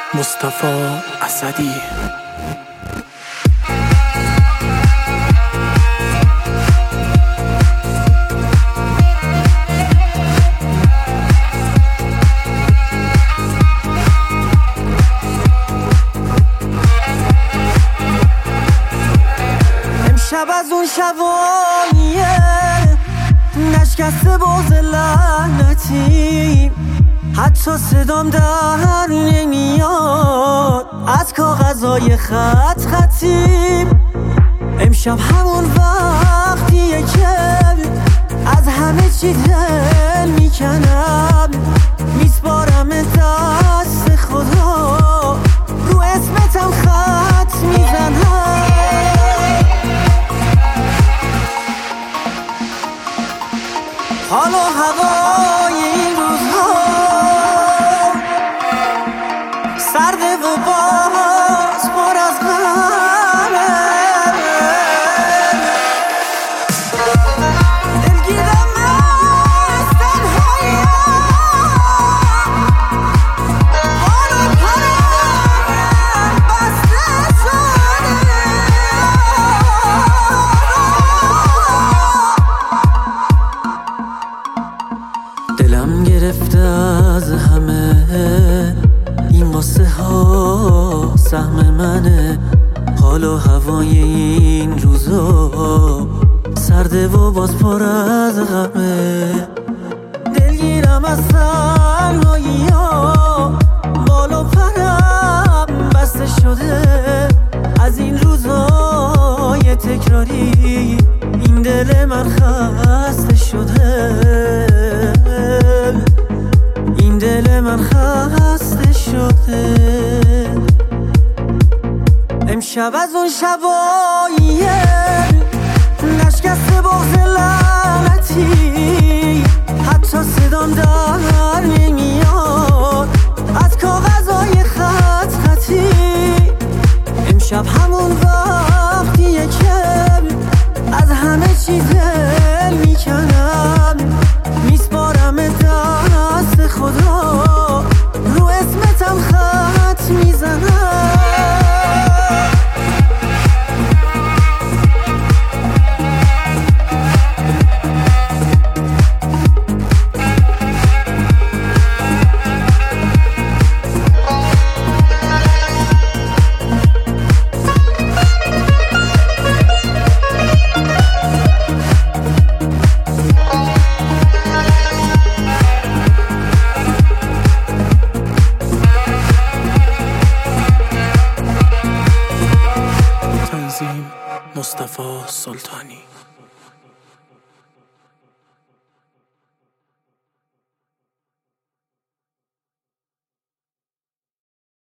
مصطفی اسدی. امشب از اون شباییه نشکسته باز لعنتی، حتی صدام در نمیاد از کاغذهای خط خطی. امشب همون وقتیه که از همه چی دل میکنم، میسپارم دست خدا، رو اسمتم خط میزنم. حال و هوای این روزها سرده و باز پر از غمه، دلگیرم از تنهاییم، بال و پرم بسته شده. دلم گرفته از همه، این واسه ها سهم منه. حال و هوای این روزا سرده و باز پر از غمه، دلگیرم از تنهایی ها، بال و پرم بسته شده از این روزای تکراری. این دل من خسته شده، این دل من خسته شده. امشب از اون شباییه نشکسته باز لعنتی، حتی صدام در نمیاد از کاغذهای خط خطی. امشب همون وقتیه که از همه چی دل میکنم، میسپارم دست خدا، رو اسمتم خط میزنم. مصطفی سلطانی.